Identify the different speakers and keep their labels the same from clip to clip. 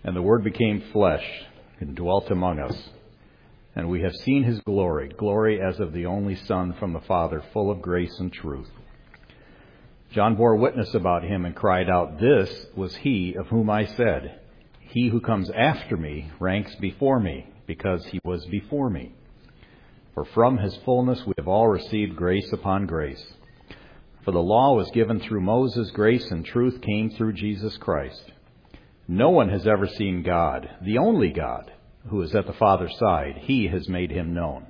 Speaker 1: And the Word became flesh and dwelt among us. And we have seen His glory, glory as of the only Son from the Father, full of grace and truth. John bore witness about Him and cried out, "This was He of whom I said, 'He who comes after me ranks before me, because He was before me.' For from His fullness we have all received grace upon grace. For the law was given through Moses, grace and truth came through Jesus Christ. No one has ever seen God, the only God, who is at the Father's side. He has made Him known."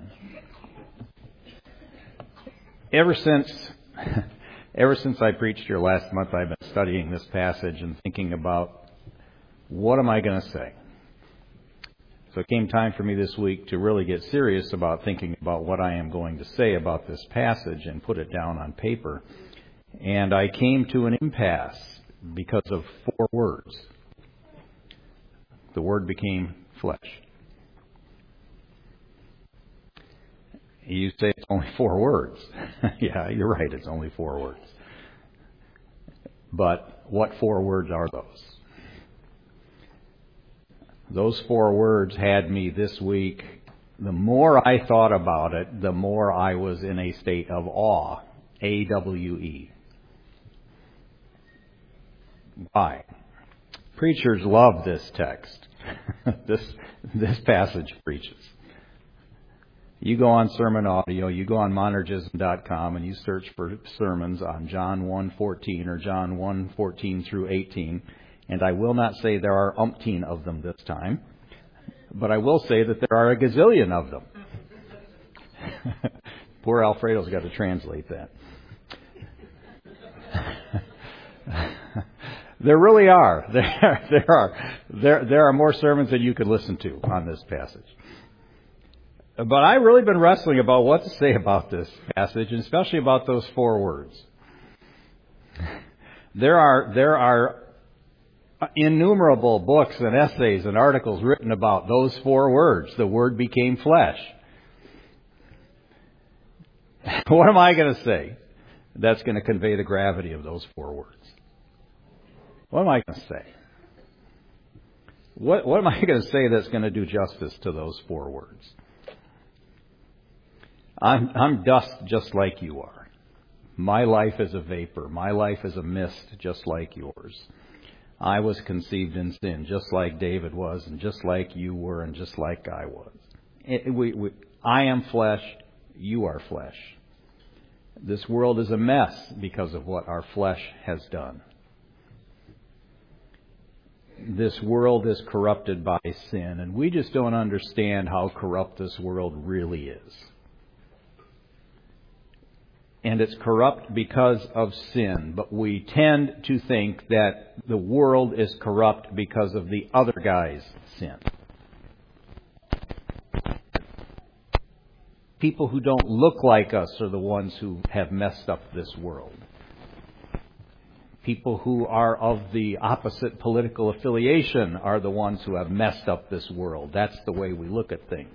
Speaker 1: Ever since I preached here last month, I've been studying this passage and thinking about, what am I going to say? So it came time for me this week to really get serious about thinking about what I am going to say about this passage and put it down on paper. And I came to an impasse because of 4 words. The Word became flesh. You say it's only 4 words. Yeah, you're right, it's only 4 words. But what 4 words are those? Those 4 words had me this week. The more I thought about it, the more I was in a state of awe. AWE. Why? Preachers love this text. This passage preaches. You go on Sermon Audio, you go on monergism.com, and you search for sermons on John 1:14 or John 1:14 through 18. And I will not say there are umpteen of them this time, but I will say that there are a gazillion of them. Poor Alfredo's got to translate that. There really are. There are more sermons than you could listen to on this passage. But I've really been wrestling about what to say about this passage, and especially about those 4 words. There are innumerable books and essays and articles written about those 4 words. The Word became flesh. What am I going to say that's going to convey the gravity of those 4 words? What am I going to say? What am I going to say that's going to do justice to those 4 words? I'm dust just like you are. My life is a vapor. My life is a mist just like yours. I was conceived in sin just like David was, and just like you were, and just like I was. I am flesh. You are flesh. This world is a mess because of what our flesh has done. This world is corrupted by sin, and we just don't understand how corrupt this world really is. And it's corrupt because of sin, but we tend to think that the world is corrupt because of the other guy's sin. People who don't look like us are the ones who have messed up this world. People who are of the opposite political affiliation are the ones who have messed up this world. That's the way we look at things.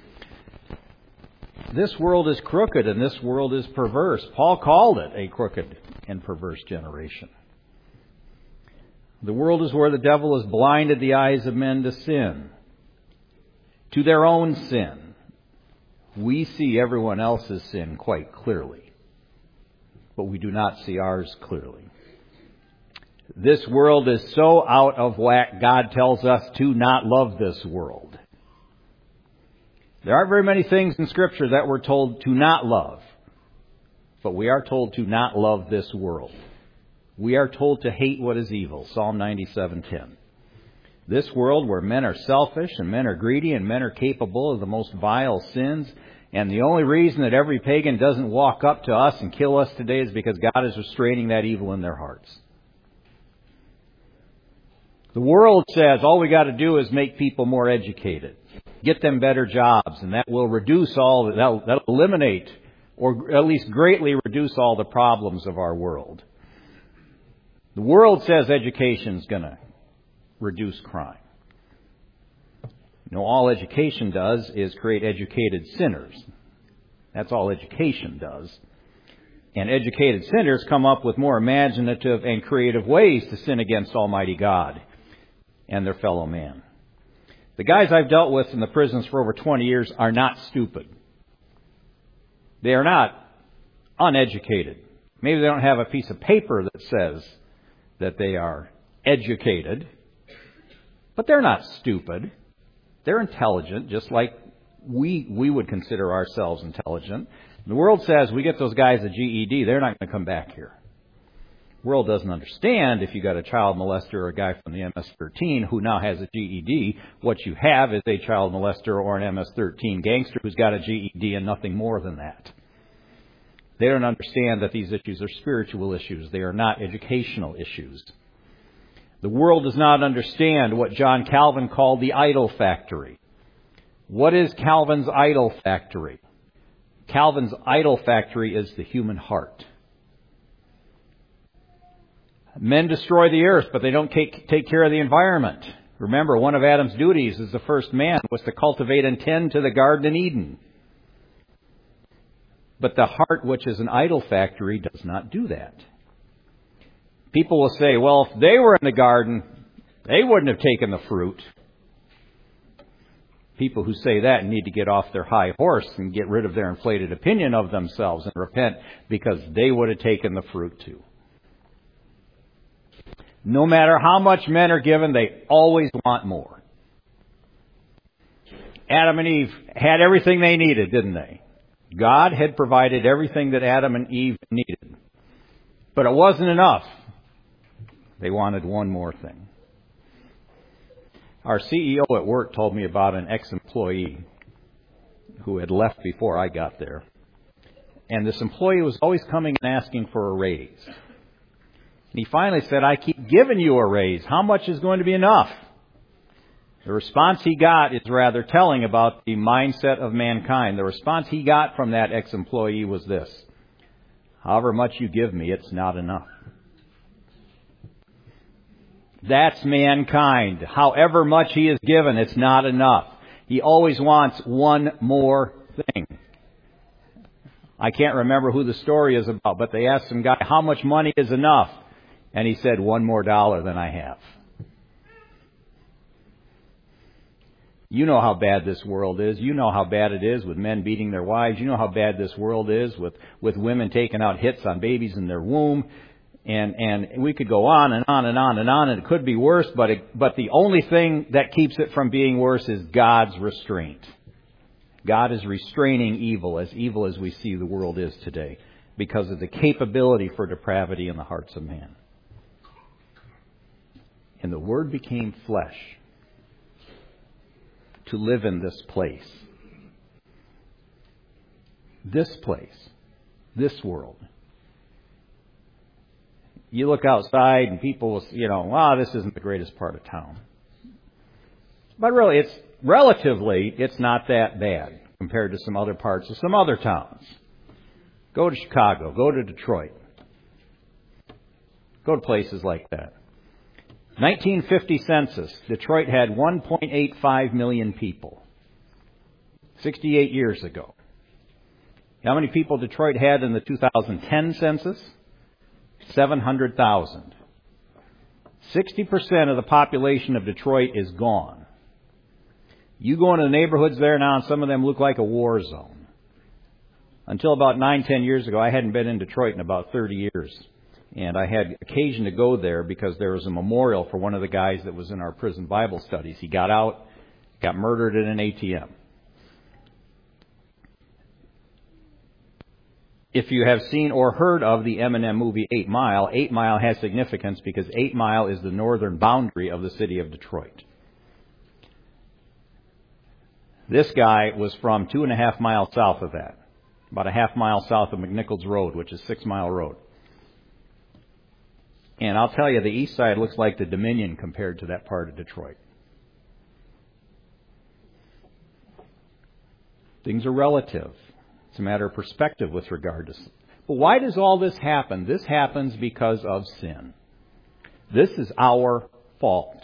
Speaker 1: This world is crooked and this world is perverse. Paul called it a crooked and perverse generation. The world is where the devil has blinded the eyes of men to sin, to their own sin. We see everyone else's sin quite clearly, but we do not see ours clearly. This world is so out of whack, God tells us to not love this world. There aren't very many things in Scripture that we're told to not love, but we are told to not love this world. We are told to hate what is evil, Psalm 97:10. This world where men are selfish and men are greedy and men are capable of the most vile sins, and the only reason that every pagan doesn't walk up to us and kill us today is because God is restraining that evil in their hearts. The world says all we got to do is make people more educated, get them better jobs, and that will that'll eliminate or at least greatly reduce all the problems of our world. The world says education's going to reduce crime. All education does is create educated sinners. That's all education does. And educated sinners come up with more imaginative and creative ways to sin against Almighty God. and their fellow man. The guys I've dealt with in the prisons for over 20 years are not stupid. They are not uneducated. Maybe they don't have a piece of paper that says that they are educated, but they're not stupid. They're intelligent, just like we would consider ourselves intelligent. The world says we get those guys a GED, they're not going to come back here. The world doesn't understand if you got a child molester or a guy from the MS-13 who now has a GED, what you have is a child molester or an MS-13 gangster who's got a GED and nothing more than that. They don't understand that these issues are spiritual issues. They are not educational issues. The world does not understand what John Calvin called the idol factory. What is Calvin's idol factory? Calvin's idol factory is the human heart. Men destroy the earth, but they don't take care of the environment. Remember, one of Adam's duties as the first man was to cultivate and tend to the Garden in Eden. But the heart, which is an idol factory, does not do that. People will say, well, if they were in the garden, they wouldn't have taken the fruit. People who say that need to get off their high horse and get rid of their inflated opinion of themselves and repent, because they would have taken the fruit too. No matter how much men are given, they always want more. Adam and Eve had everything they needed, didn't they? God had provided everything that Adam and Eve needed. But it wasn't enough. They wanted one more thing. Our CEO at work told me about an ex-employee who had left before I got there. And this employee was always coming and asking for a raise. And he finally said, I keep giving you a raise. How much is going to be enough? The response he got is rather telling about the mindset of mankind. The response he got from that ex-employee was this: however much you give me, it's not enough. That's mankind. However much he is given, it's not enough. He always wants one more thing. I can't remember who the story is about, but they asked some guy, how much money is enough? And he said, $1 more than I have. You know how bad this world is. You know how bad it is with men beating their wives. You know how bad this world is with women taking out hits on babies in their womb. And we could go on and on and on and on, and it could be worse, but the only thing that keeps it from being worse is God's restraint. God is restraining evil as we see the world is today, because of the capability for depravity in the hearts of man. And the Word became flesh to live in this place. This place. This world. You look outside and people will, this isn't the greatest part of town. But really, it's not that bad compared to some other parts of some other towns. Go to Chicago. Go to Detroit. Go to places like that. 1950 census, Detroit had 1.85 million people. 68 years ago. How many people Detroit had in the 2010 census? 700,000. 60% of the population of Detroit is gone. You go into the neighborhoods there now, and some of them look like a war zone. Until about 9-10 years ago, I hadn't been in Detroit in about 30 years. And I had occasion to go there because there was a memorial for one of the guys that was in our prison Bible studies. He got out, got murdered in an ATM. If you have seen or heard of the Eminem movie 8 Mile, 8 Mile has significance because 8 Mile is the northern boundary of the city of Detroit. This guy was from 2.5 miles south of that, about a half mile south of McNichols Road, which is 6 Mile Road. And I'll tell you, the east side looks like the Dominion compared to that part of Detroit. Things are relative. It's a matter of perspective with regard to sin. But why does all this happen? This happens because of sin. This is our fault.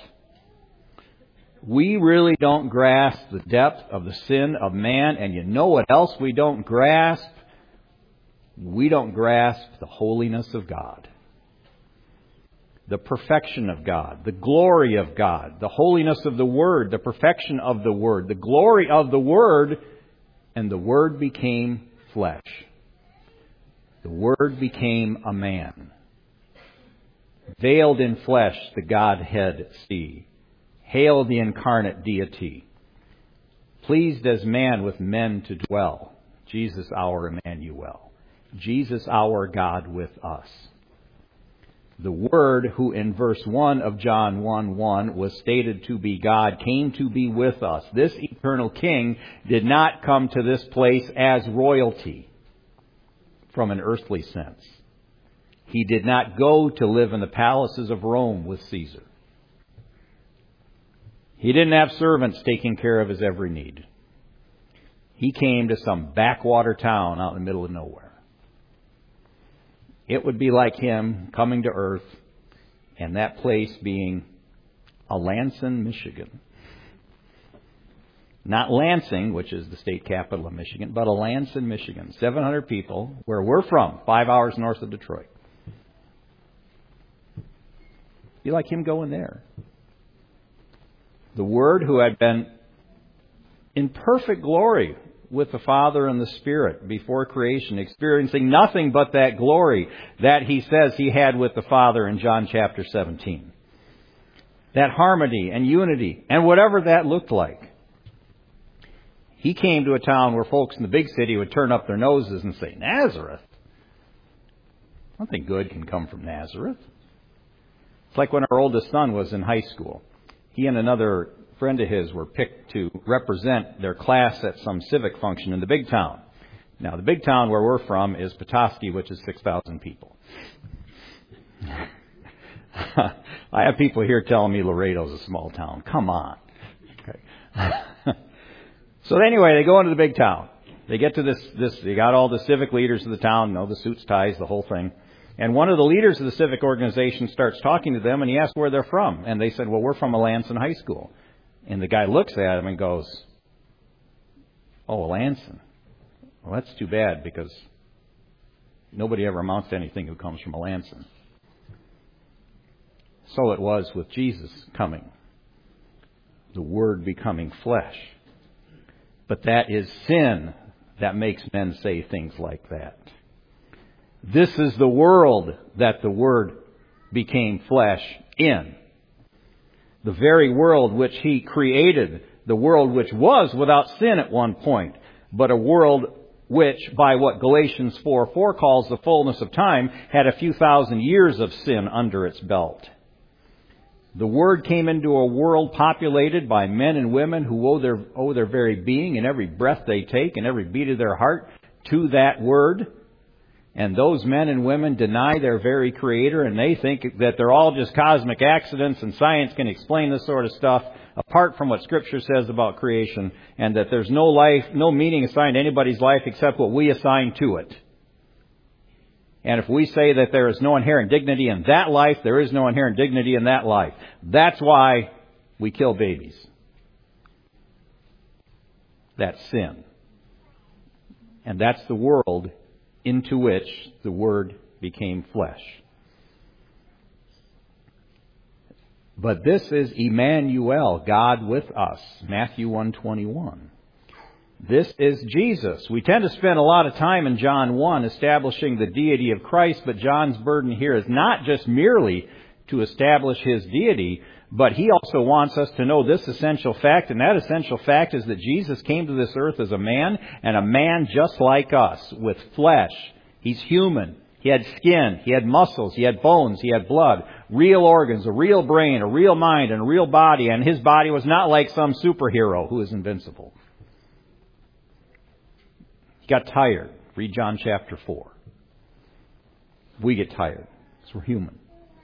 Speaker 1: We really don't grasp the depth of the sin of man, and you know what else we don't grasp? We don't grasp the holiness of God. the perfection of God, the glory of God, the holiness of the Word, the perfection of the Word, the glory of the Word, and the Word became flesh. The Word became a man. Veiled in flesh, the Godhead see. Hail the incarnate deity. Pleased as man with men to dwell. Jesus our Emmanuel. Jesus our God with us. The Word, who in verse 1 of John 1:1 was stated to be God, came to be with us. This eternal King did not come to this place as royalty from an earthly sense. He did not go to live in the palaces of Rome with Caesar. He didn't have servants taking care of his every need. He came to some backwater town out in the middle of nowhere. It would be like him coming to earth, and that place being Alanson, Michigan. Not Lansing, which is the state capital of Michigan, but Alanson, Michigan. 700 people, where we're from, 5 hours north of Detroit. Be like him going there. The Word, who had been in perfect glory with the Father and the Spirit before creation, experiencing nothing but that glory that he says he had with the Father in John chapter 17. That harmony and unity and whatever that looked like. He came to a town where folks in the big city would turn up their noses and say, Nazareth? Nothing good can come from Nazareth. It's like when our oldest son was in high school. He and another friend of his were picked to represent their class at some civic function in the big town. Now, the big town where we're from is Petoskey, which is 6,000 people. I have people here telling me Laredo's a small town. Come on. Okay. So anyway, they go into the big town. They get to this. They got all the civic leaders of the town, the suits, ties, the whole thing. And one of the leaders of the civic organization starts talking to them, and he asks where they're from. And they said, well, we're from Alanson High School. And the guy looks at him and goes, oh, Alanson. Well, that's too bad, because nobody ever amounts to anything who comes from Alanson. So it was with Jesus coming, the Word becoming flesh. But that is sin that makes men say things like that. This is the world that the Word became flesh in. The very world which He created, the world which was without sin at one point, but a world which, by what Galatians 4:4 calls the fullness of time, had a few thousand years of sin under its belt. The Word came into a world populated by men and women who owe their very being and every breath they take and every beat of their heart to that Word. And those men and women deny their very Creator, and they think that they're all just cosmic accidents and science can explain this sort of stuff apart from what Scripture says about creation, and that there's no life, no meaning assigned to anybody's life except what we assign to it. And if we say that there is no inherent dignity in that life, there is no inherent dignity in that life. That's why we kill babies. That's sin. And that's the world into which the Word became flesh. But this is Emmanuel, God with us, Matthew 1:21. This is Jesus. We tend to spend a lot of time in John 1 establishing the deity of Christ, but John's burden here is not just merely to establish His deity, but he also wants us to know this essential fact, and that essential fact is that Jesus came to this earth as a man, and a man just like us, with flesh. He's human. He had skin, he had muscles, he had bones, he had blood, real organs, a real brain, a real mind, and a real body, and his body was not like some superhero who is invincible. He got tired. Read John chapter 4. We get tired because we're human.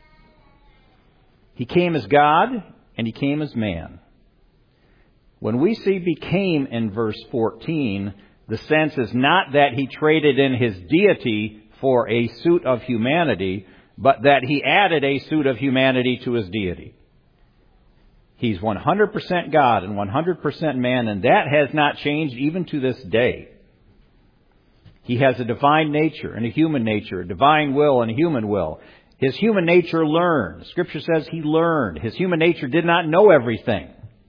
Speaker 1: He came as God and He came as man. When we see became in verse 14, the sense is not that He traded in His deity for a suit of humanity, but that He added a suit of humanity to His deity. He's 100% God and 100% man, and that has not changed even to this day. He has a divine nature and a human nature, a divine will and a human will. His human nature learned. Scripture says he learned. His human nature did not know everything.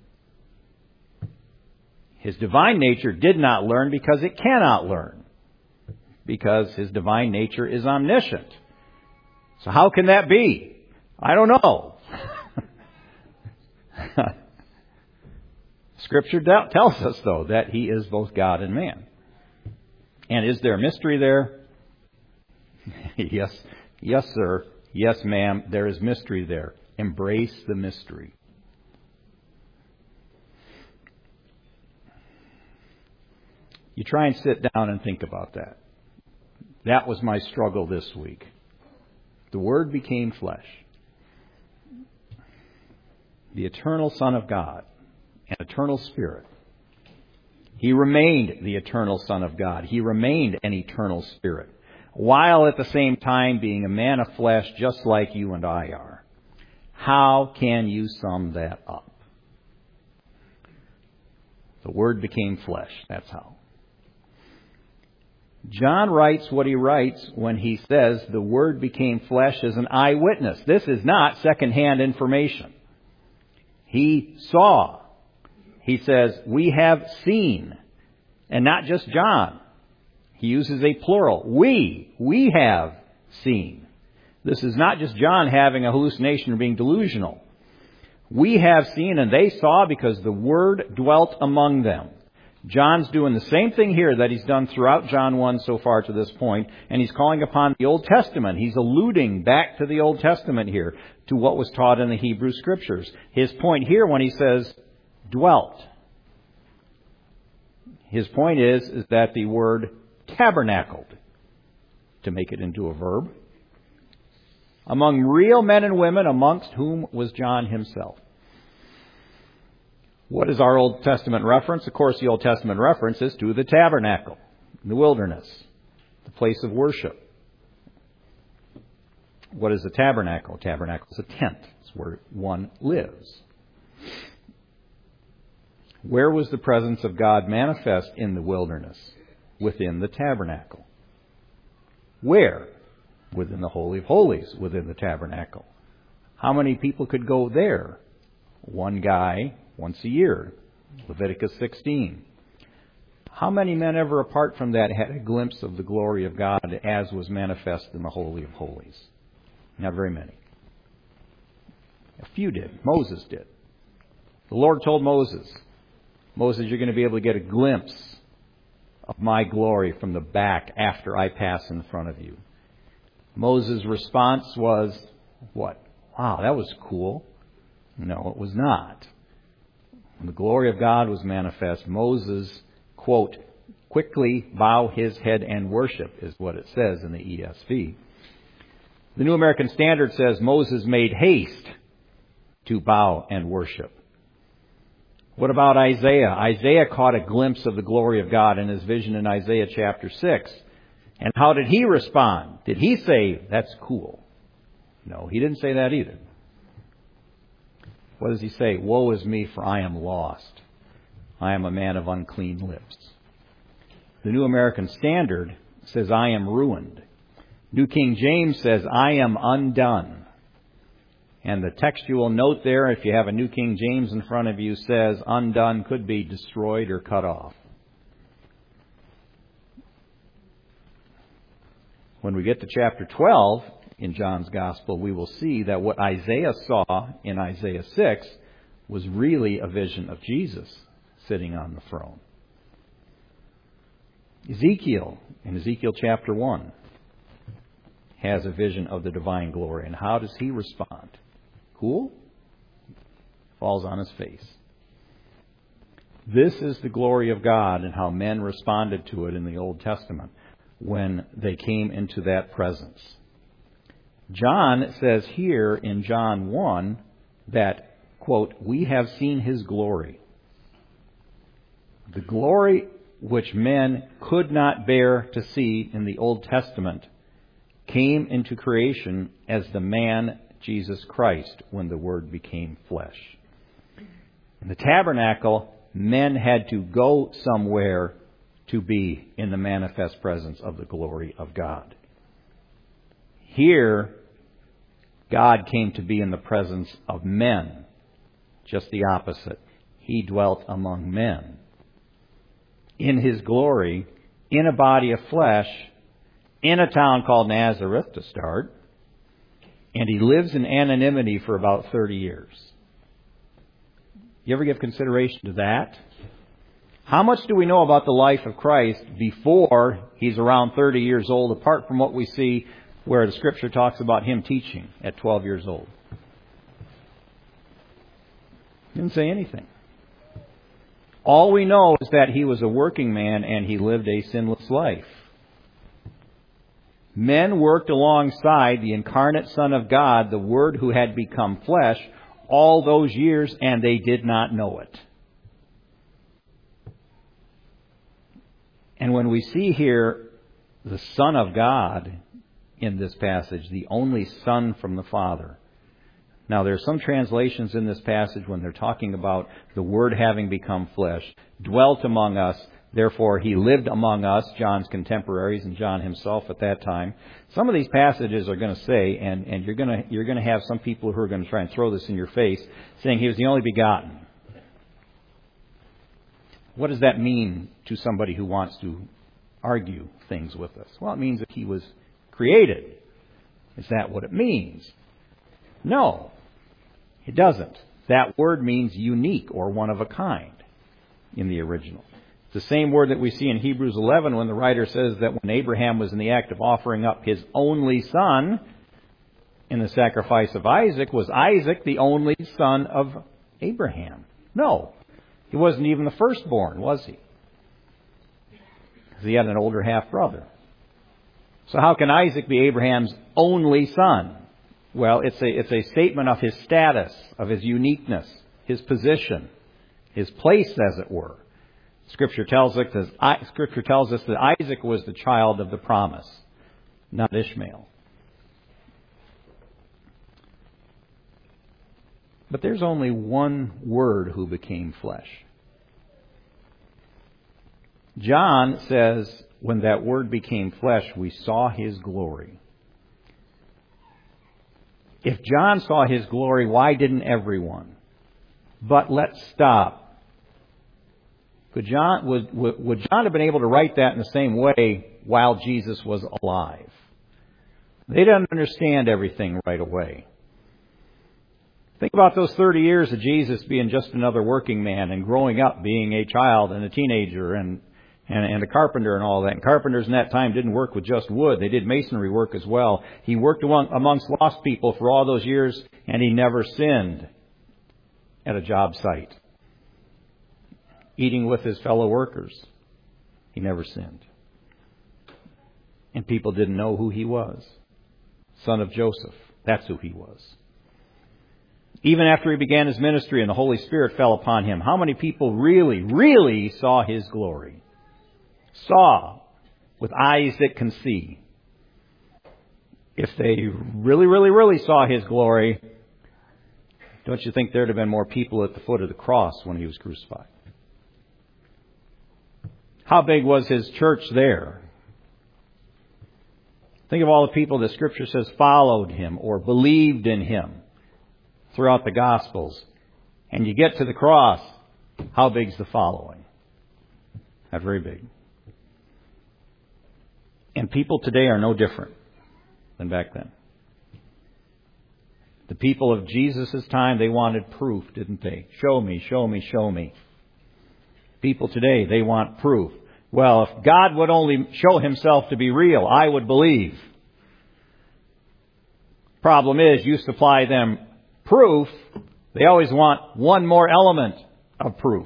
Speaker 1: His divine nature did not learn because it cannot learn. Because his divine nature is omniscient. So how can that be? I don't know. Scripture tells us, though, that he is both God and man. And is there mystery there? Yes, sir. Yes, ma'am. There is mystery there. Embrace the mystery. You try and sit down and think about that. That was my struggle this week. The Word became flesh. The eternal Son of God, an eternal Spirit. He remained the eternal Son of God. He remained an eternal Spirit, while at the same time being a man of flesh just like you and I are. How can you sum that up? The Word became flesh. That's how. John writes what he writes when he says the Word became flesh as an eyewitness. This is not secondhand information. He saw. He says, we have seen. And not just John. He uses a plural. We have seen. This is not just John having a hallucination or being delusional. We have seen and they saw because the Word dwelt among them. John's doing the same thing here that he's done throughout John 1 so far to this point, and he's calling upon the Old Testament. He's alluding back to the Old Testament here, to what was taught in the Hebrew Scriptures. His point here when he says dwelt, his point is that the word tabernacled, to make it into a verb, among real men and women, amongst whom was John himself. What is our Old Testament reference? Of course, the Old Testament reference is to the tabernacle, the wilderness, the place of worship. What is a tabernacle? A tabernacle is a tent. It's where one lives. Where was the presence of God manifest in the wilderness? Within the tabernacle. Where? Within the Holy of Holies, within the tabernacle. How many people could go there? One guy once a year. Leviticus 16. How many men ever apart from that had a glimpse of the glory of God as was manifest in the Holy of Holies? Not very many. A few did. Moses did. The Lord told Moses, you're going to be able to get a glimpse of my glory from the back after I pass in front of you. Moses' response was, what? Wow, that was cool. No, it was not. When the glory of God was manifest, Moses, quote, quickly bow his head and worship, is what it says in the ESV. The New American Standard says Moses made haste to bow and worship. What about Isaiah? Isaiah caught a glimpse of the glory of God in his vision in Isaiah chapter 6. And how did he respond? Did he say, that's cool? No, he didn't say that either. What does he say? Woe is me, for I am lost. I am a man of unclean lips. The New American Standard says, I am ruined. New King James says, I am undone. And the textual note there, if you have a New King James in front of you, says undone could be destroyed or cut off. When we get to chapter 12 in John's Gospel, we will see that what Isaiah saw in Isaiah 6 was really a vision of Jesus sitting on the throne. Ezekiel, in Ezekiel chapter 1, has a vision of the divine glory. And how does he respond? Cool? Falls on his face. This is the glory of God and how men responded to it in the Old Testament when they came into that presence. John says here in John 1 that, quote, we have seen his glory. The glory which men could not bear to see in the Old Testament came into creation as the man Jesus Christ when the Word became flesh. In the tabernacle, men had to go somewhere to be in the manifest presence of the glory of God. Here, God came to be in the presence of men. Just the opposite. He dwelt among men. In His glory, in a body of flesh, in a town called Nazareth to start, and He lives in anonymity for about 30 years. You ever give consideration to that? How much do we know about the life of Christ before He's around 30 years old, apart from what we see where the Scripture talks about Him teaching at 12 years old? Didn't say anything. All we know is that He was a working man and He lived a sinless life. Men worked alongside the incarnate Son of God, the Word who had become flesh, all those years, and they did not know it. And when we see here the Son of God in this passage, the only Son from the Father. Now, there are some translations in this passage when they're talking about the Word having become flesh, dwelt among us, therefore He lived among us, John's contemporaries and John himself at that time. Some of these passages are going to say, and you're going to have some people who are going to try and throw this in your face, saying He was the only begotten. What does that mean to somebody who wants to argue things with us? Well, it means that He was created. Is that what it means? No, it doesn't. That word means unique or one of a kind in the original. It's the same word that we see in Hebrews 11 when the writer says that when Abraham was in the act of offering up his only son in the sacrifice of Isaac, was Isaac the only son of Abraham? No, he wasn't even the firstborn, was he? Because he had an older half-brother. So how can Isaac be Abraham's only son? Well, it's a statement of his status, of his uniqueness, his position, his place, as it were. Scripture tells us that Isaac was the child of the promise, not Ishmael. But there's only one Word who became flesh. John says, when that Word became flesh, we saw His glory. If John saw His glory, why didn't everyone? But let's stop. Would John have been able to write that in the same way while Jesus was alive? They didn't understand everything right away. Think about those 30 years of Jesus being just another working man and growing up being a child and a teenager and a carpenter and all that. And carpenters in that time didn't work with just wood. They did masonry work as well. He worked amongst lost people for all those years, and He never sinned at a job site. Eating with His fellow workers, He never sinned. And people didn't know who He was. Son of Joseph, that's who He was. Even after He began His ministry and the Holy Spirit fell upon Him, how many people really, really saw His glory? Saw with eyes that can see. If they really, really, really saw His glory, don't you think there'd have been more people at the foot of the cross when He was crucified? How big was His church there? Think of all the people that Scripture says followed Him or believed in Him throughout the Gospels. And you get to the cross, how big's the following? Not very big. And people today are no different than back then. The people of Jesus' time, they wanted proof, didn't they? Show me, show me, show me. People today, they want proof. Well, if God would only show Himself to be real, I would believe. Problem is, you supply them proof, they always want one more element of proof.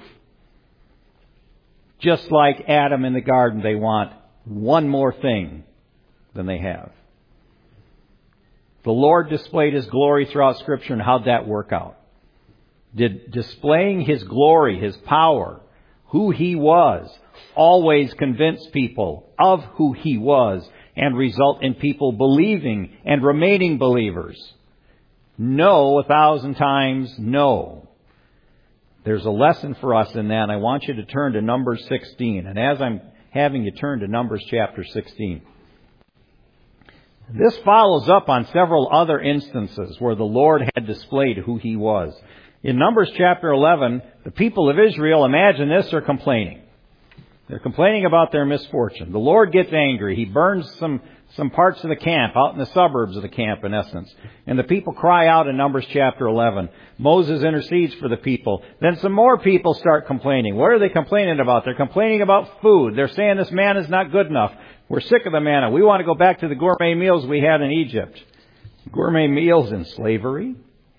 Speaker 1: Just like Adam in the garden, they want one more thing than they have. The Lord displayed His glory throughout Scripture, and how'd that work out? Did displaying His glory, His power, who He was, always convince people of who He was and result in people believing and remaining believers? No, 1,000 times no. There's a lesson for us in that, and I want you to turn to Numbers 16. And as I'm having you turn to Numbers chapter 16, This follows up on several other instances where the Lord had displayed who He was. In Numbers chapter 11, the people of Israel, imagine this, are complaining. They're complaining about their misfortune. The Lord gets angry. He burns some parts of the camp, out in the suburbs of the camp in essence. And the people cry out in Numbers chapter 11. Moses intercedes for the people. Then some more people start complaining. What are they complaining about? They're complaining about food. They're saying this manna is not good enough. We're sick of the manna. We want to go back to the gourmet meals we had in Egypt. Gourmet meals in slavery.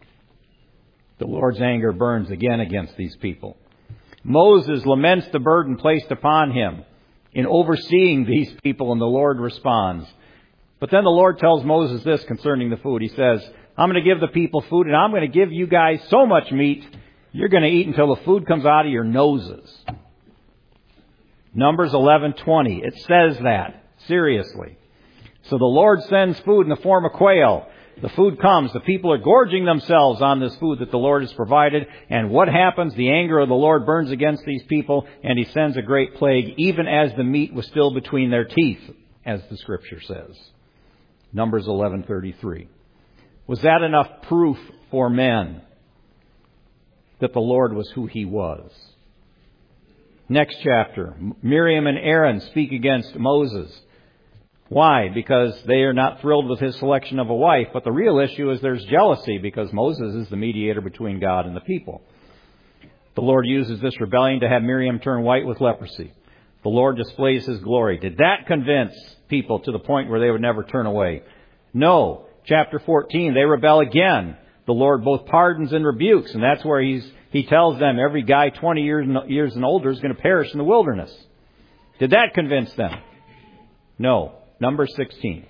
Speaker 1: The Lord's anger burns again against these people. Moses laments the burden placed upon him in overseeing these people, and the Lord responds. But then the Lord tells Moses this concerning the food. He says, I'm going to give the people food, and I'm going to give you guys so much meat, you're going to eat until the food comes out of your noses. Numbers 11:20. It says that. Seriously. So the Lord sends food in the form of quail. The food comes. The people are gorging themselves on this food that the Lord has provided. And what happens? The anger of the Lord burns against these people, and He sends a great plague, even as the meat was still between their teeth, as the Scripture says. Numbers 11:33. Was that enough proof for men that the Lord was who He was? Next chapter. Miriam and Aaron speak against Moses. Why? Because they are not thrilled with his selection of a wife. But the real issue is there's jealousy because Moses is the mediator between God and the people. The Lord uses this rebellion to have Miriam turn white with leprosy. The Lord displays His glory. Did that convince people to the point where they would never turn away? No. Chapter 14, they rebel again. The Lord both pardons and rebukes. And that's where He tells them every guy 20 years and older is going to perish in the wilderness. Did that convince them? No. Number 16.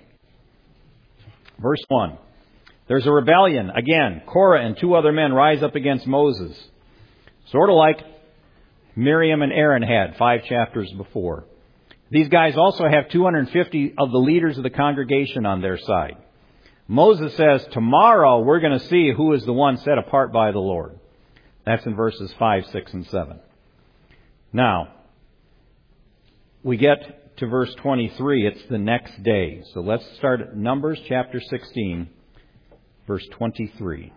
Speaker 1: Verse 1. There's a rebellion. Again, Korah and two other men rise up against Moses. Sort of like Miriam and Aaron had 5 chapters before. These guys also have 250 of the leaders of the congregation on their side. Moses says, tomorrow we're going to see who is the one set apart by the Lord. That's in verses 5, 6, and 7. Now, we get to verse 23. It's the next day. So let's start at Numbers chapter 16, verse 23.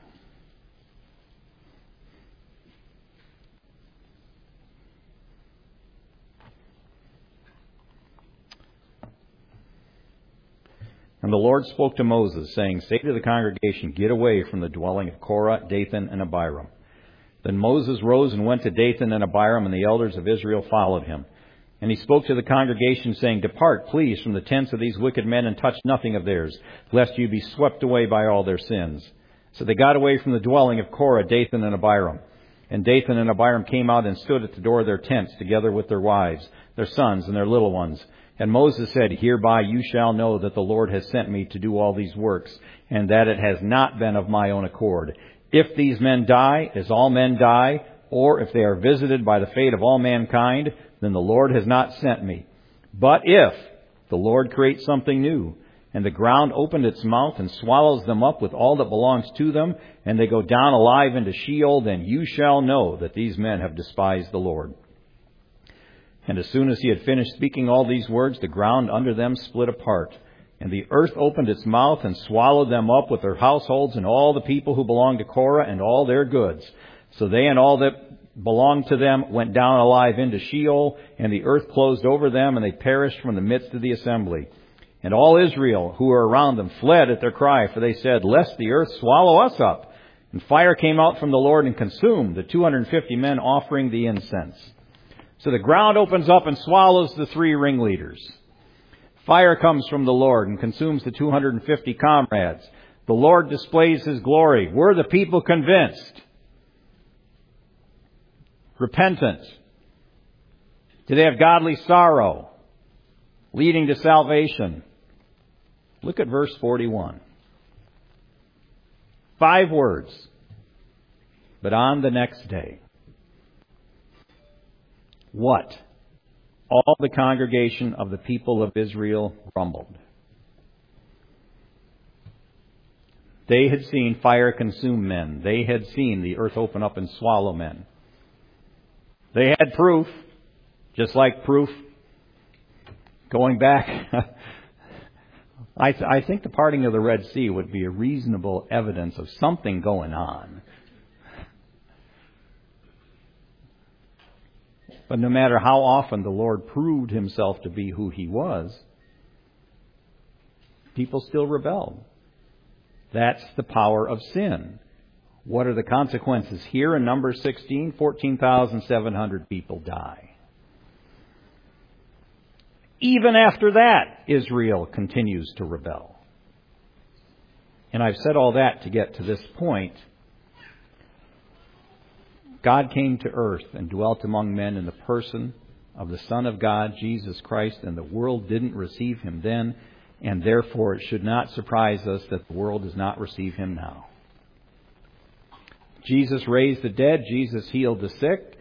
Speaker 1: And the Lord spoke to Moses, saying, say to the congregation, get away from the dwelling of Korah, Dathan, and Abiram. Then Moses rose and went to Dathan and Abiram, and the elders of Israel followed him. And he spoke to the congregation, saying, depart, please, from the tents of these wicked men, and touch nothing of theirs, lest you be swept away by all their sins. So they got away from the dwelling of Korah, Dathan, and Abiram. And Dathan and Abiram came out and stood at the door of their tents, together with their wives, their sons, and their little ones. And Moses said, hereby you shall know that the Lord has sent me to do all these works, and that it has not been of my own accord. If these men die, as all men die, or if they are visited by the fate of all mankind, then the Lord has not sent me. But if the Lord creates something new, and the ground opened its mouth and swallows them up with all that belongs to them, and they go down alive into Sheol, then you shall know that these men have despised the Lord. And as soon as he had finished speaking all these words, the ground under them split apart, and the earth opened its mouth and swallowed them up with their households and all the people who belonged to Korah and all their goods. So they and all that belonged to them went down alive into Sheol, and the earth closed over them, and they perished from the midst of the assembly. And all Israel who were around them fled at their cry, for they said, lest the earth swallow us up. And fire came out from the Lord and consumed the 250 men offering the incense. So the ground opens up and swallows the 3 ringleaders. Fire comes from the Lord and consumes the 250 comrades. The Lord displays His glory. Were the people convinced? Repentant? Do they have godly sorrow leading to salvation? Look at verse 41. 5 words. But on the next day. What? All the congregation of the people of Israel grumbled. They had seen fire consume men. They had seen the earth open up and swallow men. They had proof, just like proof going back I think the parting of the Red Sea would be a reasonable evidence of something going on. But no matter how often the Lord proved himself to be who he was, people still rebelled. That's the power of sin. What are the consequences? Here in Numbers 16, 14,700 people die. Even after that, Israel continues to rebel. And I've said all that to get to this point. God came to earth and dwelt among men in the person of the Son of God, Jesus Christ, and the world didn't receive him then, and therefore it should not surprise us that the world does not receive him now. Jesus raised the dead. Jesus healed the sick.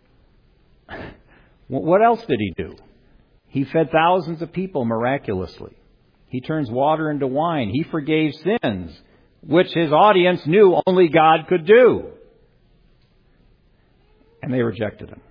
Speaker 1: What else did he do? He fed thousands of people miraculously. He turns water into wine. He forgave sins, which his audience knew only God could do. And they rejected him.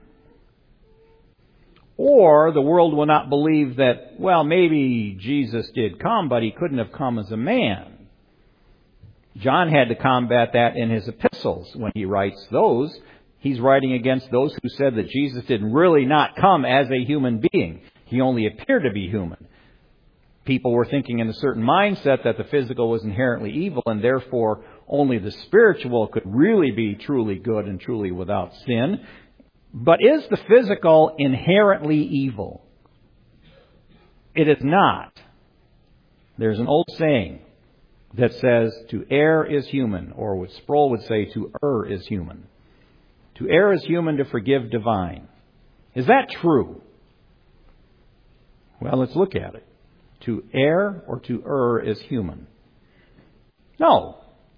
Speaker 1: Or the world will not believe that, well, maybe Jesus did come, but he couldn't have come as a man. John had to combat that in his epistles when he writes those. He's writing against those who said that Jesus did really not come as a human being. He only appeared to be human. People were thinking in a certain mindset that the physical was inherently evil, and therefore only the spiritual could really be truly good and truly without sin. But is the physical inherently evil? It is not. There's an old saying that says, to err is human, or what Sproul would say, to err is human. To err is human, to forgive divine. Is that true? Well, let's look at it. To err or to err is human? No.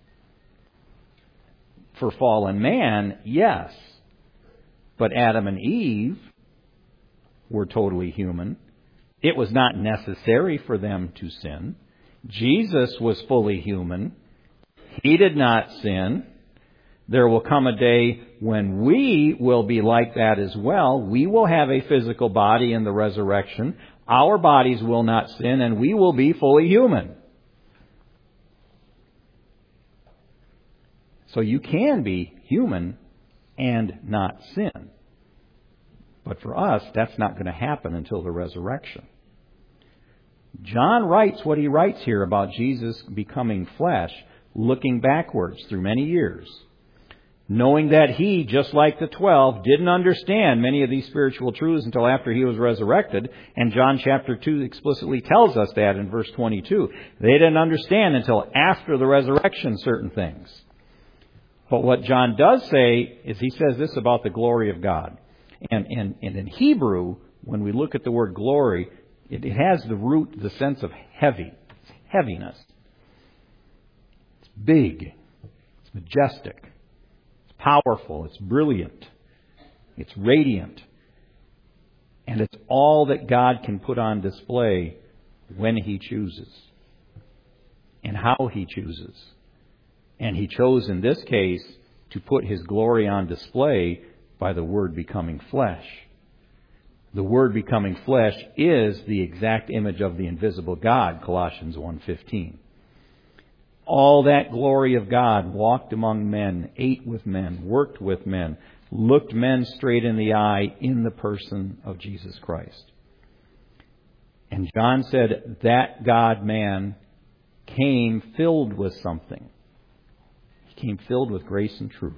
Speaker 1: For fallen man, yes. But Adam and Eve were totally human. It was not necessary for them to sin. Jesus was fully human. He did not sin. There will come a day when we will be like that as well. We will have a physical body in the resurrection. Our bodies will not sin, and we will be fully human. So you can be human and not sin. But for us, that's not going to happen until the resurrection. John writes what he writes here about Jesus becoming flesh, looking backwards through many years, knowing that he, just like the 12, didn't understand many of these spiritual truths until after he was resurrected. And John chapter 2 explicitly tells us that in verse 22. They didn't understand until after the resurrection certain things. But what John does say is he says this about the glory of God. And in Hebrew, when we look at the word glory, it has the root, the sense of heavy. It's heaviness. It's big. It's majestic. It's powerful. It's brilliant. It's radiant. And it's all that God can put on display when He chooses. And how He chooses. And He chose in this case to put His glory on display by the Word becoming flesh. The Word becoming flesh is the exact image of the invisible God, Colossians 1:15. All that glory of God walked among men, ate with men, worked with men, looked men straight in the eye in the person of Jesus Christ. And John said that God-man came filled with something. He came filled with grace and truth.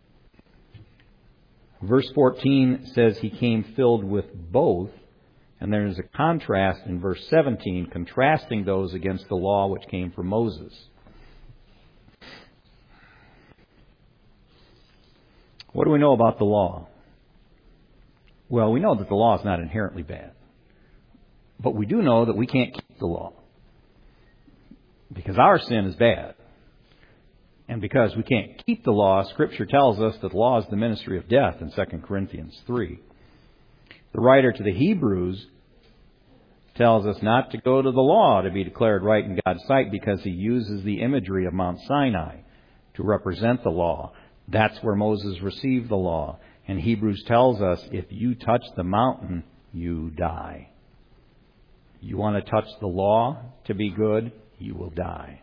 Speaker 1: Verse 14 says He came filled with both. And there's a contrast in verse 17, contrasting those against the law which came from Moses. What do we know about the law? Well, we know that the law is not inherently bad. But we do know that we can't keep the law. Because our sin is bad. And because we can't keep the law, Scripture tells us that the law is the ministry of death in 2 Corinthians 3. The writer to the Hebrews tells us not to go to the law to be declared right in God's sight because he uses the imagery of Mount Sinai to represent the law. That's where Moses received the law. And Hebrews tells us if you touch the mountain, you die. You want to touch the law to be good, you will die.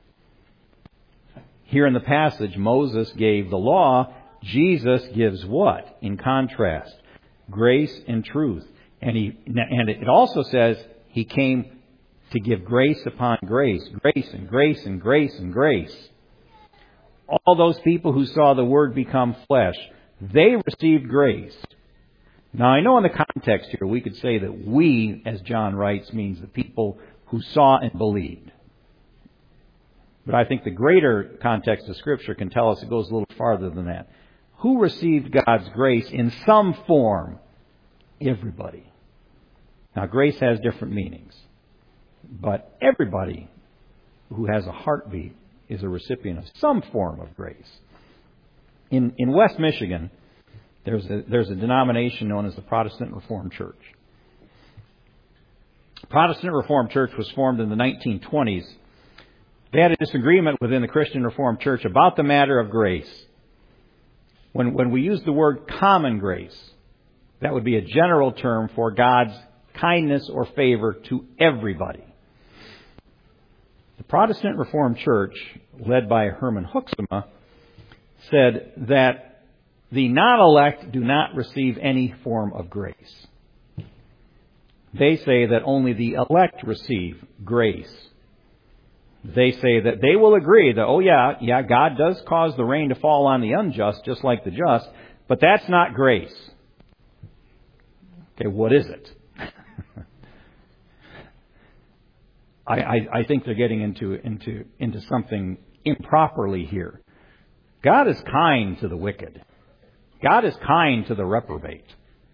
Speaker 1: Here in the passage, Moses gave the law. Jesus gives what? In contrast, grace and truth. And it also says he came to give grace upon grace, grace and grace and grace and grace. All those people who saw the Word become flesh, they received grace. Now, I know in the context here we could say that we, as John writes, means the people who saw and believed. But I think the greater context of Scripture can tell us it goes a little farther than that. Who received God's grace in some form? Everybody. Now, grace has different meanings. But everybody who has a heartbeat is a recipient of some form of grace. In West Michigan, there's a denomination known as the Protestant Reformed Church. The Protestant Reformed Church was formed in the 1920s. They had a disagreement within the Christian Reformed Church about the matter of grace. When we use the word common grace, that would be a general term for God's kindness or favor to everybody. The Protestant Reformed Church, led by Herman Hoeksema, said that the non-elect do not receive any form of grace. They say that only the elect receive grace. They say that they will agree that, God does cause the rain to fall on the unjust, just like the just, but that's not grace. Okay, what is it? I think they're getting into something improperly here. God is kind to the wicked. God is kind to the reprobate.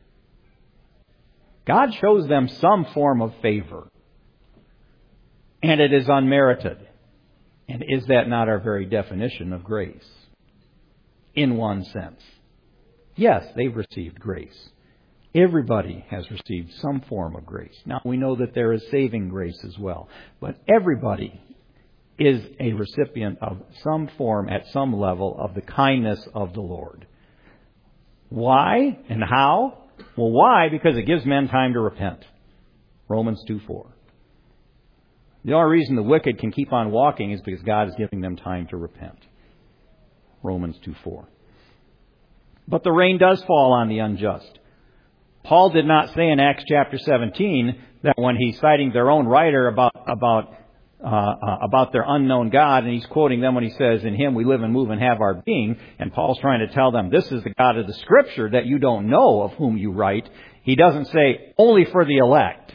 Speaker 1: God shows them some form of favor. And it is unmerited. And is that not our very definition of grace? In one sense. Yes, they've received grace. Everybody has received some form of grace. Now, we know that there is saving grace as well. But everybody is a recipient of some form, at some level, of the kindness of the Lord. Why and how? Well, why? Because it gives men time to repent. Romans 2:4. The only reason the wicked can keep on walking is because God is giving them time to repent. Romans 2:4. But the rain does fall on the unjust. Paul did not say in Acts chapter 17 that when he's citing their own writer about their unknown God, and he's quoting them when he says, "In Him we live and move and have our being," and Paul's trying to tell them, this is the God of the Scripture that you don't know, of whom you write. He doesn't say, only for the elect.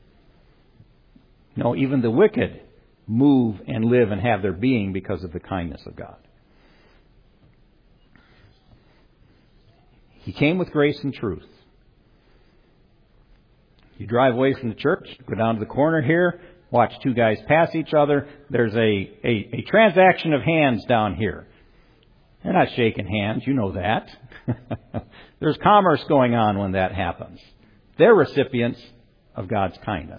Speaker 1: No, even the wicked move and live and have their being because of the kindness of God. He came with grace and truth. You drive away from the church, go down to the corner here, watch two guys pass each other. There's a transaction of hands down here. They're not shaking hands, you know that. There's commerce going on when that happens. They're recipients of God's kindness.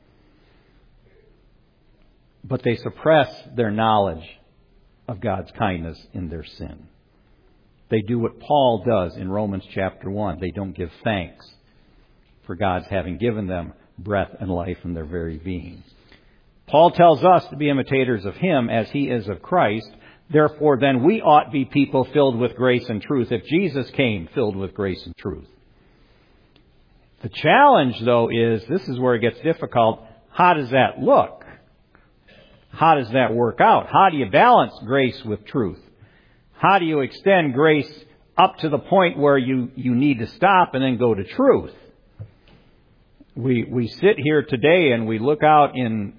Speaker 1: But they suppress their knowledge of God's kindness in their sin. They do what Paul does in Romans chapter 1. They don't give thanks for God's having given them breath and life in their very being. Paul tells us to be imitators of Him as He is of Christ. Therefore, then we ought to be people filled with grace and truth if Jesus came filled with grace and truth. The challenge, though, is, this is where it gets difficult, how does that look? How does that work out? How do you balance grace with truth? How do you extend grace up to the point where you need to stop and then go to truth? We sit here today and we look out in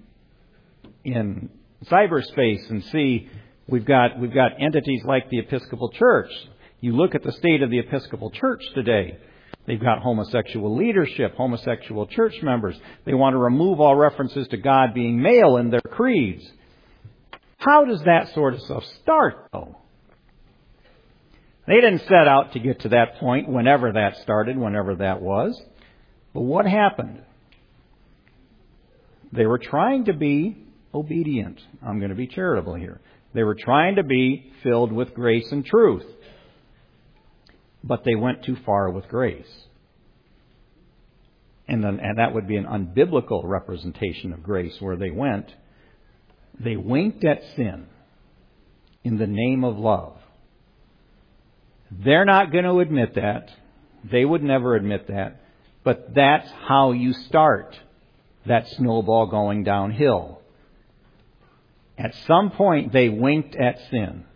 Speaker 1: cyberspace and see we've got entities like the Episcopal Church. You look at the state of the Episcopal Church today. They've got homosexual leadership, homosexual church members. They want to remove all references to God being male in their creeds. How does that sort of stuff start, though? They didn't set out to get to that point whenever that started, whenever that was. But what happened? They were trying to be obedient. I'm going to be charitable here. They were trying to be filled with grace and truth. But they went too far with grace. And that would be an unbiblical representation of grace, where they winked at sin in the name of love. They're not going to admit that. They would never admit that. But that's how you start that snowball going downhill. At some point, they winked at sin.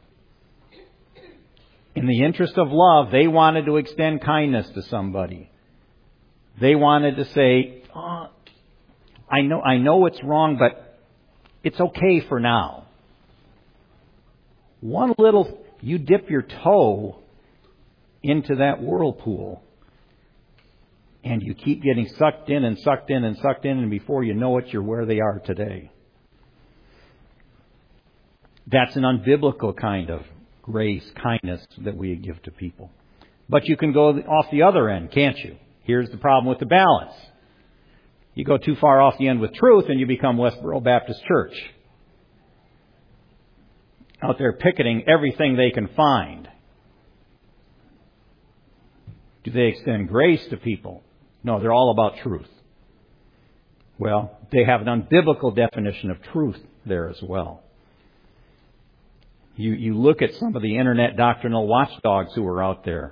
Speaker 1: In the interest of love, they wanted to extend kindness to somebody. They wanted to say, oh, I know it's wrong, but it's okay for now. You dip your toe into that whirlpool, and you keep getting sucked in and sucked in and sucked in, and before you know it, you're where they are today. That's an unbiblical kind of grace, kindness that we give to people. But you can go off the other end, can't you? Here's the problem with the balance. You go too far off the end with truth and you become Westboro Baptist Church. Out there picketing everything they can find. Do they extend grace to people? No, they're all about truth. Well, they have an unbiblical definition of truth there as well. You look at some of the internet doctrinal watchdogs who are out there.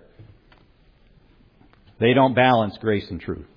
Speaker 1: They don't balance grace and truth.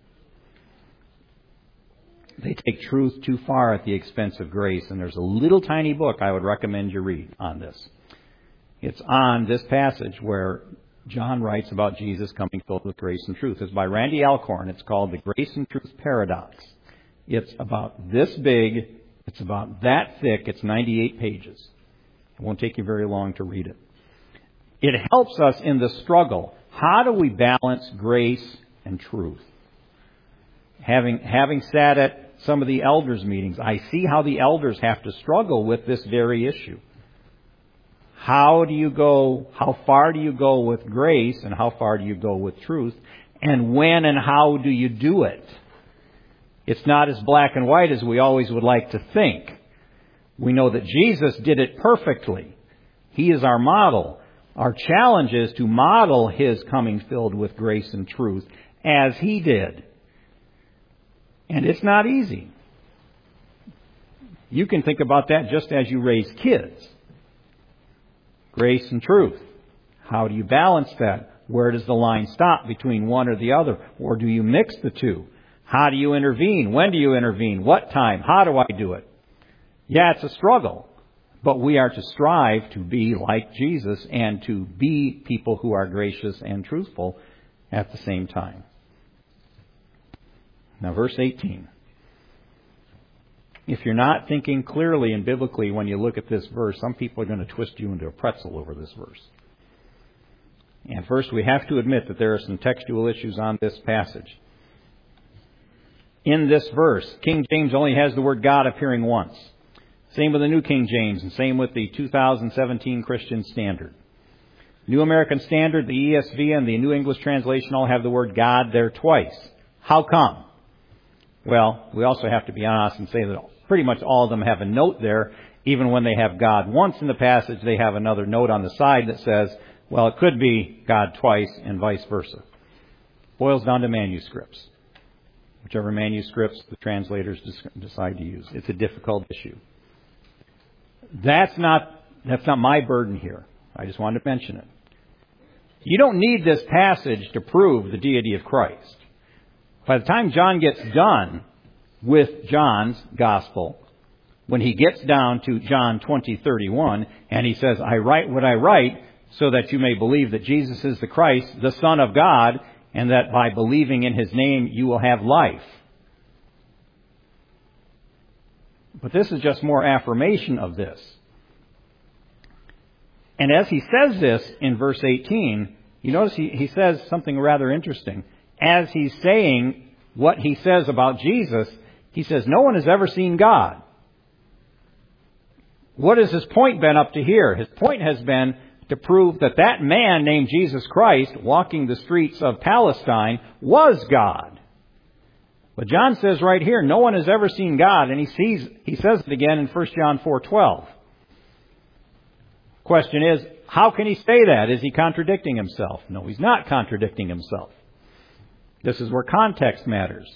Speaker 1: They take truth too far at the expense of grace. And there's a little tiny book I would recommend you read on this. It's on this passage where John writes about Jesus coming filled with grace and truth. It's by Randy Alcorn. It's called The Grace and Truth Paradox. It's about this big. It's about that thick. It's 98 pages. It won't take you very long to read it. It helps us in the struggle. How do we balance grace and truth? Having sat at some of the elders' meetings, I see how the elders have to struggle with this very issue. How far do you go with grace, and how far do you go with truth? And when and how do you do it? It's not as black and white as we always would like to think. We know that Jesus did it perfectly. He is our model. Our challenge is to model His coming filled with grace and truth as He did. And it's not easy. You can think about that just as you raise kids. Grace and truth. How do you balance that? Where does the line stop between one or the other? Or do you mix the two? How do you intervene? When do you intervene? What time? How do I do it? Yeah, it's a struggle. But we are to strive to be like Jesus and to be people who are gracious and truthful at the same time. Now, verse 18. If you're not thinking clearly and biblically when you look at this verse, some people are going to twist you into a pretzel over this verse. And first, we have to admit that there are some textual issues on this passage. In this verse, King James only has the word God appearing once. Same with the New King James, and same with the 2017 Christian Standard. New American Standard, the ESV, and the New English Translation all have the word God there twice. How come? Well, we also have to be honest and say that pretty much all of them have a note there. Even when they have God once in the passage, they have another note on the side that says, well, it could be God twice and vice versa. Boils down to manuscripts. Whichever manuscripts the translators decide to use. It's a difficult issue. That's not my burden here. I just wanted to mention it. You don't need this passage to prove the deity of Christ. By the time John gets done with John's gospel, when he gets down to John 20:31, and he says, I write what I write so that you may believe that Jesus is the Christ, the Son of God, and that by believing in His name you will have life. But this is just more affirmation of this. And as he says this in verse 18, you notice he says something rather interesting. As he's saying what he says about Jesus, he says, no one has ever seen God. What has his point been up to here? His point has been to prove that that man named Jesus Christ, walking the streets of Palestine, was God. But John says right here, no one has ever seen God, and he says it again in 1 John 4:12. Question is, how can he say that? Is he contradicting himself? No, he's not contradicting himself. This is where context matters.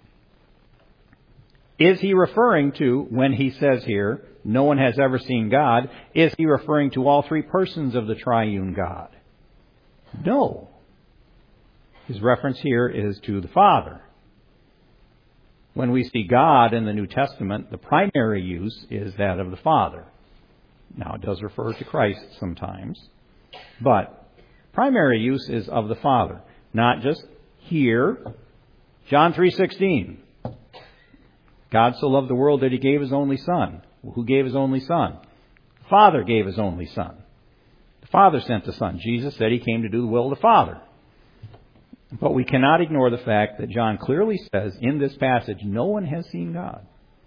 Speaker 1: Is he referring to, when he says here, no one has ever seen God, is he referring to all three persons of the triune God? No. His reference here is to the Father. When we see God in the New Testament, the primary use is that of the Father. Now, it does refer to Christ sometimes, but primary use is of the Father. Not just here. John 3:16. God so loved the world that he gave his only Son. Who gave his only Son? The Father gave his only Son. The Father sent the Son. Jesus said he came to do the will of the Father. But we cannot ignore the fact that John clearly says in this passage, no one has seen God.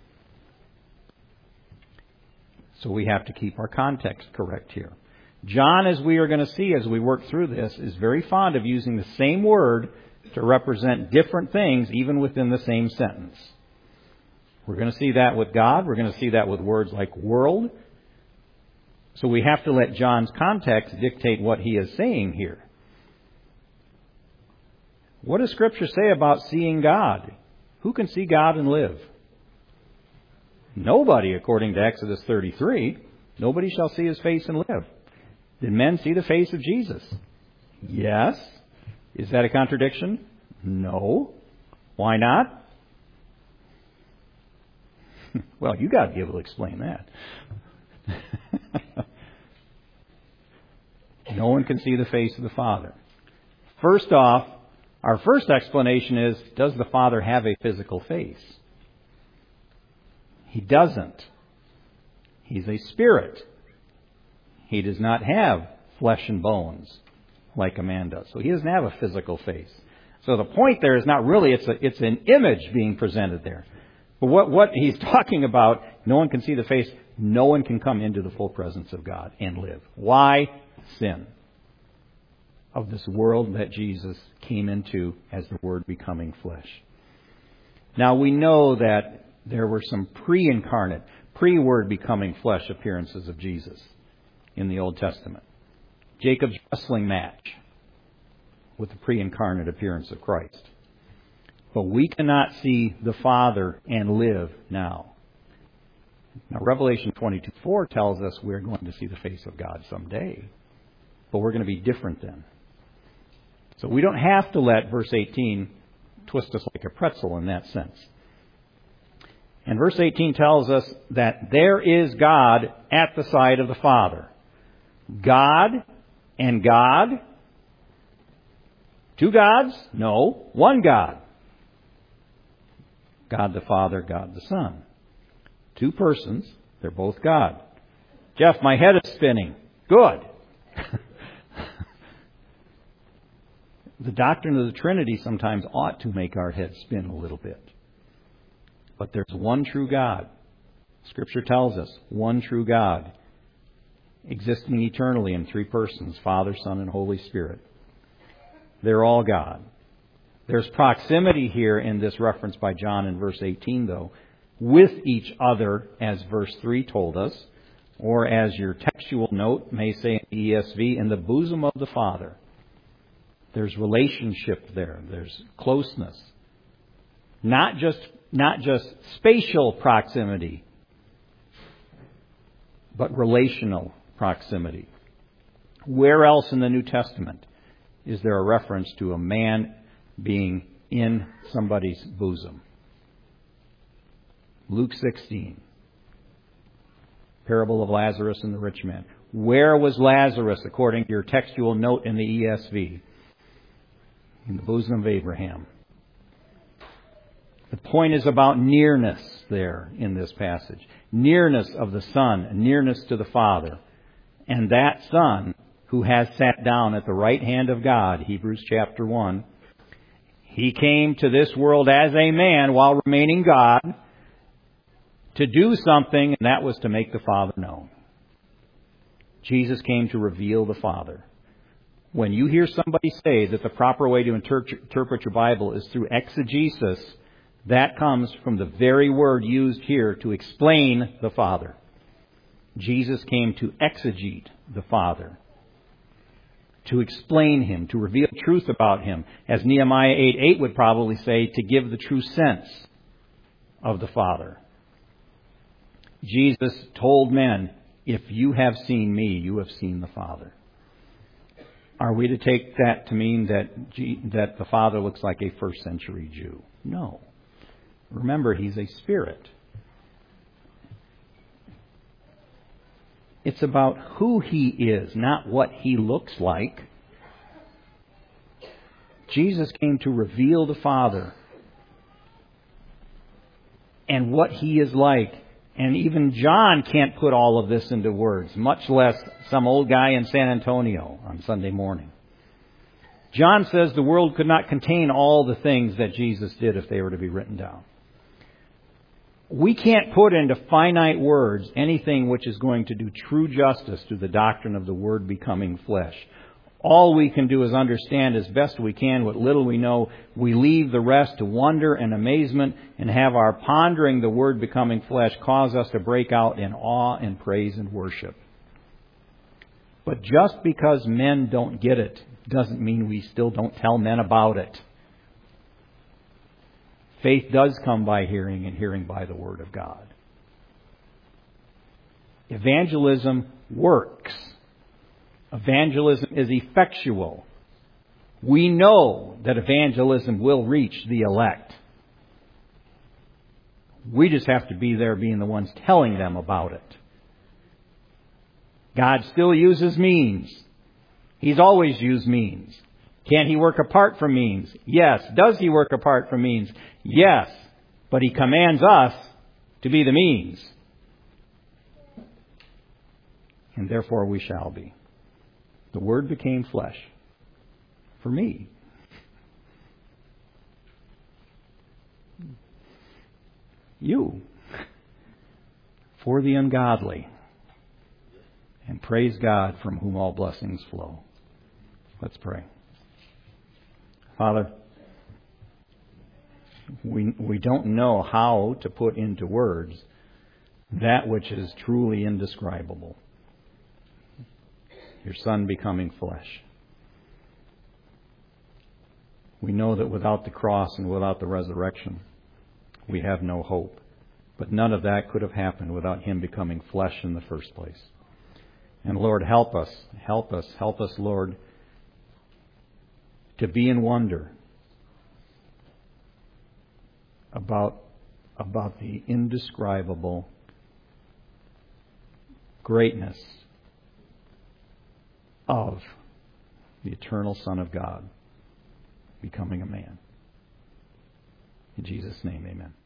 Speaker 1: So we have to keep our context correct here. John, as we are going to see as we work through this, is very fond of using the same word to represent different things even within the same sentence. We're going to see that with God. We're going to see that with words like world. So we have to let John's context dictate what he is saying here. What does Scripture say about seeing God? Who can see God and live? Nobody, according to Exodus 33. Nobody shall see his face and live. Did men see the face of Jesus? Yes. Is that a contradiction? No. Why not? Well, you got to be able to explain that. No one can see the face of the Father. First off, our first explanation is, does the Father have a physical face? He doesn't. He's a spirit. He does not have flesh and bones like a man does. So he doesn't have a physical face. So the point there is not really, it's an image being presented there. But what he's talking about, no one can see the face, no one can come into the full presence of God and live. Why? Sin. Of this world that Jesus came into as the Word becoming flesh. Now we know that there were some pre-incarnate, pre-Word becoming flesh appearances of Jesus in the Old Testament. Jacob's wrestling match with the pre-incarnate appearance of Christ. But we cannot see the Father and live now. Now Revelation 22:4 tells us we're going to see the face of God someday. But we're going to be different then. So we don't have to let verse 18 twist us like a pretzel in that sense. And verse 18 tells us that there is God at the side of the Father. God and God? Two gods? No, one God. God the Father, God the Son. Two persons, they're both God. Jeff, my head is spinning. Good. The doctrine of the Trinity sometimes ought to make our heads spin a little bit. But there's one true God. Scripture tells us, one true God, existing eternally in three persons, Father, Son, and Holy Spirit. They're all God. There's proximity here in this reference by John in verse 18, though, with each other, as verse 3 told us, or as your textual note may say in the ESV, in the bosom of the Father. There's relationship there. There's closeness. Not just spatial proximity, but relational proximity. Where else in the New Testament is there a reference to a man being in somebody's bosom? Luke 16. Parable of Lazarus and the rich man. Where was Lazarus, according to your textual note in the ESV? In the bosom of Abraham. The point is about nearness there in this passage. Nearness of the Son, nearness to the Father. And that Son, who has sat down at the right hand of God, Hebrews chapter 1, He came to this world as a man while remaining God to do something, and that was to make the Father known. Jesus came to reveal the Father. When you hear somebody say that the proper way to interpret your Bible is through exegesis, that comes from the very word used here to explain the Father. Jesus came to exegete the Father. to explain Him, to reveal truth about Him. As Nehemiah 8:8 would probably say, to give the true sense of the Father. Jesus told men, if you have seen me, you have seen the Father. Are we to take that to mean that the Father looks like a first century Jew? No. Remember, He's a spirit. It's about who He is, not what He looks like. Jesus came to reveal the Father and what He is like. And even John can't put all of this into words, much less some old guy in San Antonio on Sunday morning. John says the world could not contain all the things that Jesus did if they were to be written down. We can't put into finite words anything which is going to do true justice to the doctrine of the Word becoming flesh. All we can do is understand as best we can what little we know. We leave the rest to wonder and amazement and have our pondering the Word becoming flesh cause us to break out in awe and praise and worship. But just because men don't get it doesn't mean we still don't tell men about it. Faith does come by hearing, and hearing by the Word of God. Evangelism works. Evangelism is effectual. We know that evangelism will reach the elect. We just have to be there being the ones telling them about it. God still uses means. He's always used means. Can He work apart from means? Yes. Does He work apart from means? Yes. But He commands us to be the means. And therefore we shall be. The Word became flesh. For me. You. For the ungodly. And praise God from whom all blessings flow. Let's pray. Father, we don't know how to put into words that which is truly indescribable. Your Son becoming flesh. We know that without the cross and without the resurrection, we have no hope. But none of that could have happened without Him becoming flesh in the first place. And Lord, help us, Lord, to be in wonder about the indescribable greatness of the eternal Son of God becoming a man. In Jesus' name, amen.